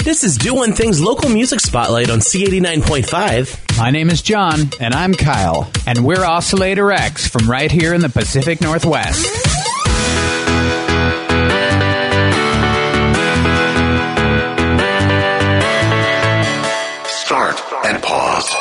This is Do One Thing's local music spotlight on C89.5. My name is John. And I'm Kyle. And we're Oscillator X from right here in the Pacific Northwest. Start and pause.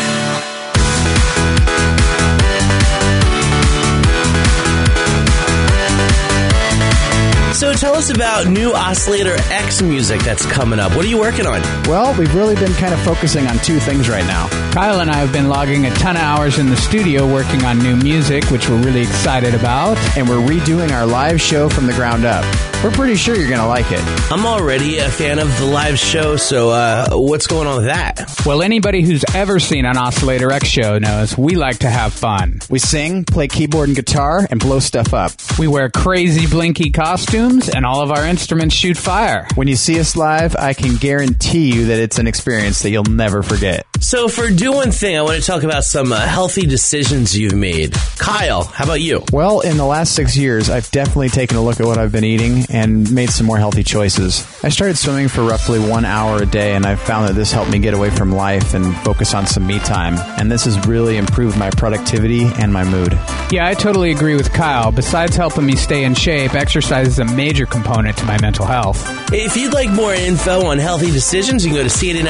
So tell us about new Oscillator X music that's coming up. What are you working on? Well, we've really been kind of focusing on two things right now. Kyle and I have been logging a ton of hours in the studio working on new music, which we're really excited about. And we're redoing our live show from the ground up. We're pretty sure you're going to like it. I'm already a fan of the live show, so what's going on with that? Well, anybody who's ever seen an Oscillator X show knows we like to have fun. We sing, play keyboard and guitar, and blow stuff up. We wear crazy blinky costumes, and all of our instruments shoot fire. When you see us live, I can guarantee you that it's an experience that you'll never forget. So for Do One Thing, I want to talk about some healthy decisions you've made. Kyle, how about you? Well, in the last 6 years, I've definitely taken a look at what I've been eating and made some more healthy choices. I started swimming for roughly 1 hour a day, and I've found that this helped me get away from life and focus on some me time. And this has really improved my productivity and my mood. Yeah, I totally agree with Kyle. Besides helping me stay in shape, exercise is a major component to my mental health. If you'd like more info on healthy decisions, you can go to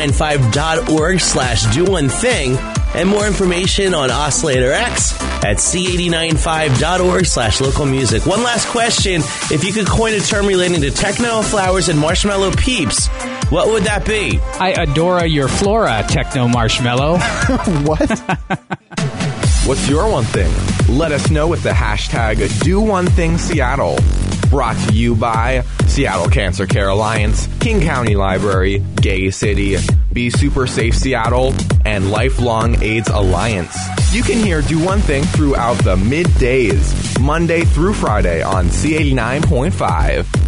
c895.org/do-one-thing, and more information on Oscillator X at c895.org/local music. One last question. If you could coin a term relating to techno, flowers, and marshmallow peeps, what would that be? I adora your flora, Techno Marshmallow. What? What's your one thing? Let us know with the hashtag DoOneThingSeattle. Brought to you by Seattle Cancer Care Alliance, King County Library, Gay City, Be Super Safe Seattle, and Lifelong AIDS Alliance. You can hear Do One Thing throughout the middays, Monday through Friday on C89.5.